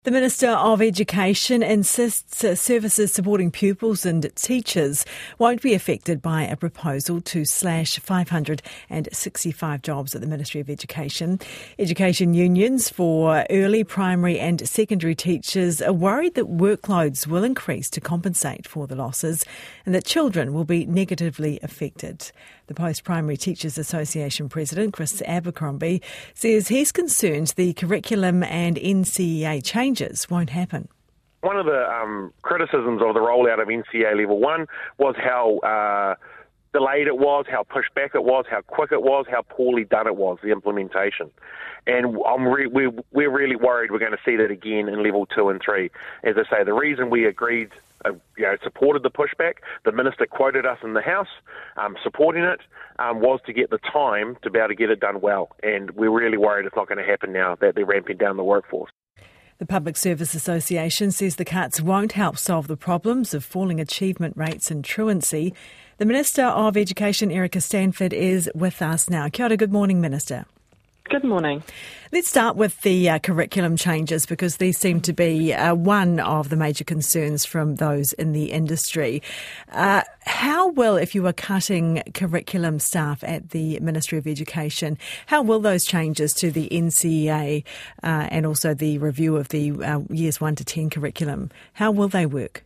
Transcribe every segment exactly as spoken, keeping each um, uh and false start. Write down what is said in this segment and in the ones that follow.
The Minister of Education insists services supporting pupils and teachers won't be affected by a proposal to slash five hundred sixty-five jobs at the Ministry of Education. Education unions for early, primary and secondary teachers are worried that workloads will increase to compensate for the losses and that children will be negatively affected. The Post-Primary Teachers Association President, Chris Abercrombie, says he's concerned the curriculum and N C E A changes won't happen. One of the um, criticisms of the rollout of N C E A Level one was how uh, delayed it was, how pushed back it was, how quick it was, how poorly done it was, the implementation. And I'm re- we're, we're really worried we're going to see that again in Level two and three. As I say, the reason we agreed, uh, you know, supported the pushback, the Minister quoted us in the House um, supporting it, um, was to get the time to be able to get it done well. And we're really worried it's not going to happen now that they're ramping down the workforce. The Public Service Association says the cuts won't help solve the problems of falling achievement rates and truancy. The Minister of Education, Erica Stanford, is with us now. Kia ora, good morning, Minister. Good morning. Let's start with the uh, curriculum changes because these seem to be uh, one of the major concerns from those in the industry. Uh, how will, if you are cutting curriculum staff at the Ministry of Education, how will those changes to the N C E A uh, and also the review of the uh, years one to ten curriculum, how will they work?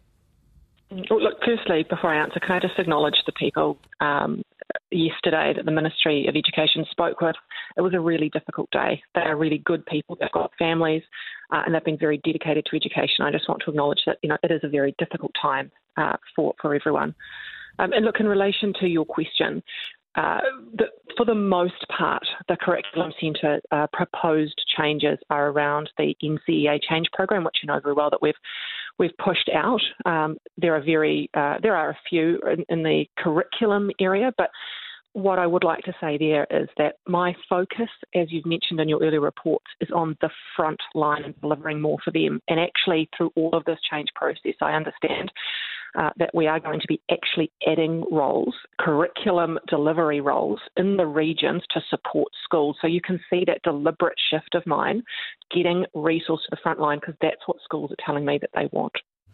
Well, look, firstly, before I answer, can I just acknowledge the people um, yesterday that the Ministry of Education spoke with? It was a really difficult day. They are really good people. They've got families uh, and they've been very dedicated to education. I just want to acknowledge that, you know, it is a very difficult time uh, for, for everyone. Um, and look, in relation to your question, Uh, the, for the most part, the Curriculum Centre uh, proposed changes are around the N C E A change program, which you know very well that we've we've pushed out. Um, there are very uh, there are a few in, in the curriculum area, but what I would like to say there is that my focus, as you've mentioned in your earlier reports, is on the front line and delivering more for them. And actually, through all of this change process, I understand Uh, that we are going to be actually adding roles, curriculum delivery roles in the regions to support schools. So you can see that deliberate shift of mine, getting resource to the front line, because that's what schools are telling me that they want.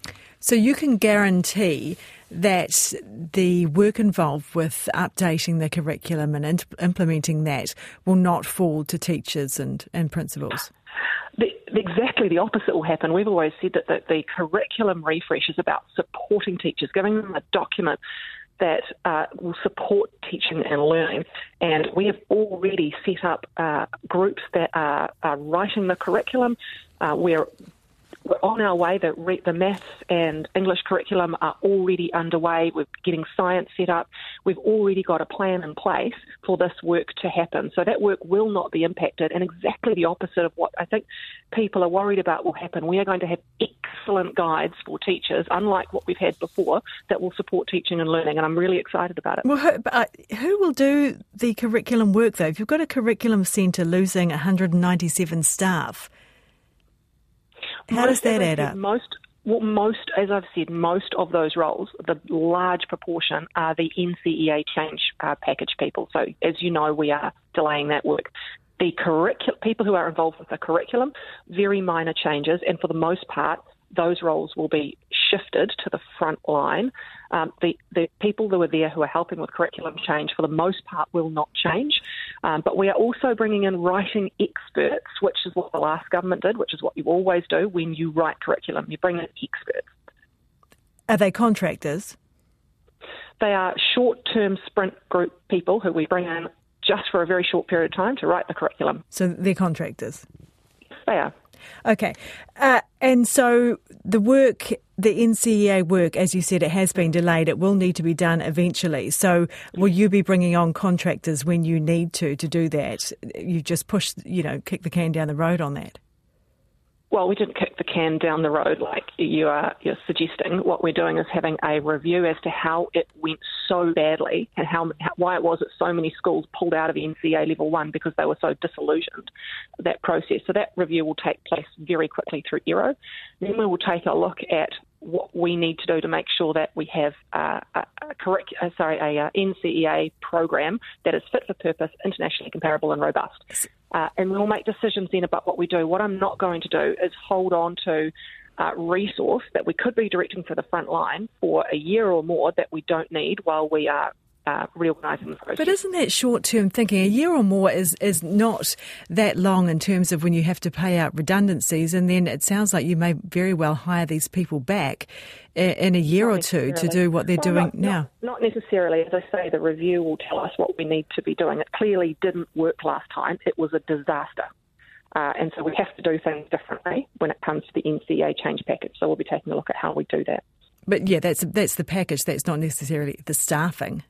So you can guarantee that the work involved with updating the curriculum and in- implementing that will not fall to teachers and, and principals? The, exactly the opposite will happen. We've always said that, that the curriculum refresh is about supporting teachers, giving them a document that uh, will support teaching and learning. And we have already set up uh, groups that are, are writing the curriculum. Uh, we're We're on our way. The, re- the maths and English curriculum are already underway. We're getting science set up. We've already got a plan in place for this work to happen. So that work will not be impacted, and exactly the opposite of what I think people are worried about will happen. We are going to have excellent guides for teachers, unlike what we've had before, that will support teaching and learning, and I'm really excited about it. Well, who, uh, who will do the curriculum work, though? If you've got a curriculum centre losing one hundred ninety-seven staff, how does that add up? Most, well, most, as I've said, most of those roles, the large proportion, are the N C E A change uh, package people. So, as you know, we are delaying that work. The curricu- people who are involved with the curriculum, very minor changes, and for the most part, those roles will be shifted to the front line. Um, the, the people who are there who are helping with curriculum change, for the most part, will not change. Um, but we are also bringing in writing experts, which is what the last government did, which is what you always do when you write curriculum. You bring in experts. Are they contractors? They are short-term sprint group people who we bring in just for a very short period of time to write the curriculum. So they're contractors? They are. Okay. Uh, and so the work, the N C E A work, as you said, it has been delayed. It will need to be done eventually. So will you be bringing on contractors when you need to to do that? You just push, you know, kick the can down the road on that? Well, we didn't kick the can down the road like you are you're suggesting. What we're doing is having a review as to how it went so badly and how, how why it was that so many schools pulled out of N C E A Level one because they were so disillusioned, that process. So that review will take place very quickly through E R O. Then we will take a look at what we need to do to make sure that we have uh, a, a correct, uh, sorry, a uh, N C E A program that is fit for purpose, internationally comparable and robust. Uh, and we'll make decisions then about what we do. What I'm not going to do is hold on to uh, resource that we could be directing for the front line for a year or more that we don't need while we are Uh, reorganising the process. But isn't that short-term thinking? A year or more is, is not that long in terms of when you have to pay out redundancies, and then it sounds like you may very well hire these people back in, in a year not or two to do what they're well, doing not, now. Not, not necessarily. As I say, the review will tell us what we need to be doing. It clearly didn't work last time. It was a disaster. Uh, and so we have to do things differently when it comes to the N C A change package. So we'll be taking a look at how we do that. But yeah, that's that's the package. That's not necessarily the staffing.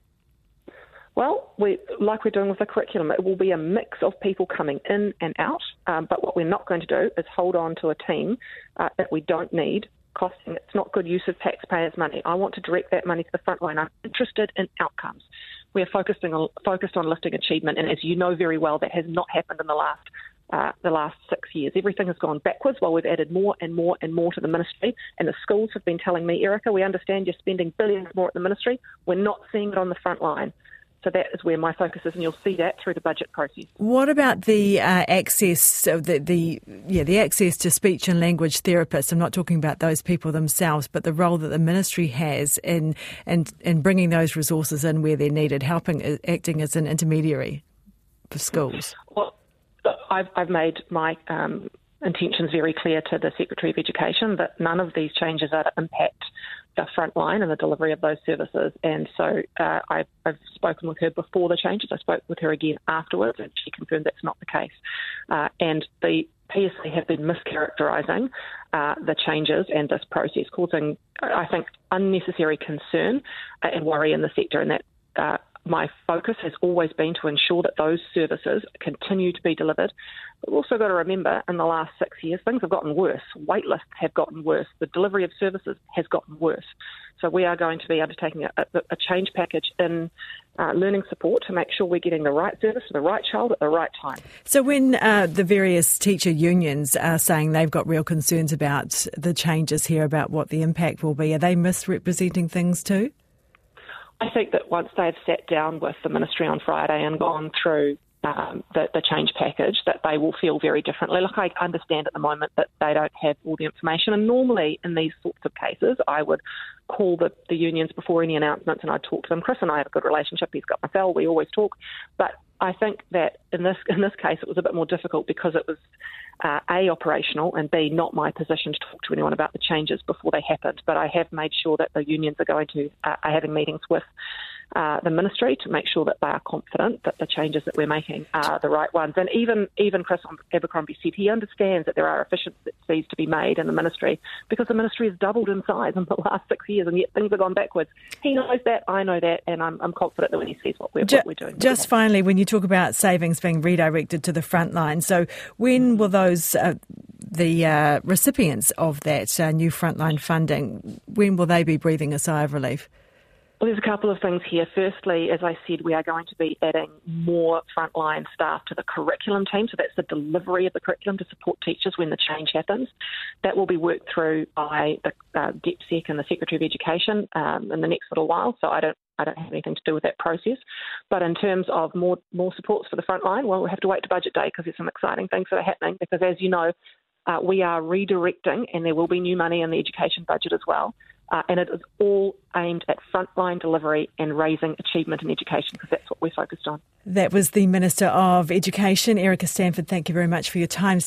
Well, we, like we're doing with the curriculum, it will be a mix of people coming in and out, um, but what we're not going to do is hold on to a team uh, that we don't need, costing. It's not good use of taxpayers' money. I want to direct that money to the front line. I'm interested in outcomes. We are focusing on, focused on lifting achievement, and as you know very well, that has not happened in the last uh, the last six years. Everything has gone backwards while we've added more and more and more to the ministry, and the schools have been telling me, Erica, we understand you're spending billions more at the ministry. We're not seeing it on the front line. So that is where my focus is, and you'll see that through the budget process. What about the uh, access, uh, the, the yeah, the access to speech and language therapists? I'm not talking about those people themselves, but the role that the ministry has in in, in bringing those resources in where they're needed, helping, uh, acting as an intermediary for schools. Well, I've, I've made my um, intentions very clear to the Secretary of Education that none of these changes are to impact the front line and the delivery of those services. And so uh, I've, I've spoken with her before the changes. I spoke with her again afterwards, and she confirmed that's not the case. Uh, and the P S A have been mischaracterising uh, the changes and this process, causing, I think, unnecessary concern and worry in the sector, and that uh, my focus has always been to ensure that those services continue to be delivered. We've also got to remember, in the last six years, things have gotten worse. Wait lists have gotten worse. The delivery of services has gotten worse. So we are going to be undertaking a, a change package in uh, learning support to make sure we're getting the right service for the right child at the right time. So when uh, the various teacher unions are saying they've got real concerns about the changes here, about what the impact will be, are they misrepresenting things too? I think that once they've sat down with the ministry on Friday and gone through um, the, the change package, that they will feel very differently. Look, I understand at the moment that they don't have all the information, and normally in these sorts of cases, I would call the, the unions before any announcements and I'd talk to them. Chris and I have a good relationship. He's got my cell. We always talk. But I think that in this in this case, it was a bit more difficult because it was uh, A, operational, and B, not my position to talk to anyone about the changes before they happened. But I have made sure that the unions are going to uh, are having meetings with uh, the ministry to make sure that they are confident that the changes that we're making are the right ones. And even even Chris Abercrombie said he understands that there are efficiencies to be made in the ministry because the ministry has doubled in size in the last six years, and yet things have gone backwards. He knows that, I know that, and I'm, I'm confident that when he sees what we're, just, what we're doing. Just finally, when you talk about savings being redirected to the front line, so when will those uh, the uh, recipients of that uh, new frontline funding, when will they be breathing a sigh of relief? Well, there's a couple of things here. Firstly, as I said, we are going to be adding more frontline staff to the curriculum team. So that's the delivery of the curriculum to support teachers when the change happens. That will be worked through by the uh, DepSec and the Secretary of Education um, in the next little while. So I don't I don't have anything to do with that process. But in terms of more more supports for the front line, well, we'll have to wait to budget day because there's some exciting things that are happening. Because as you know, uh, we are redirecting, and there will be new money in the education budget as well. Uh, and it is all aimed at frontline delivery and raising achievement in education, because that's what we're focused on. That was the Minister of Education, Erica Stanford. Thank you very much for your time.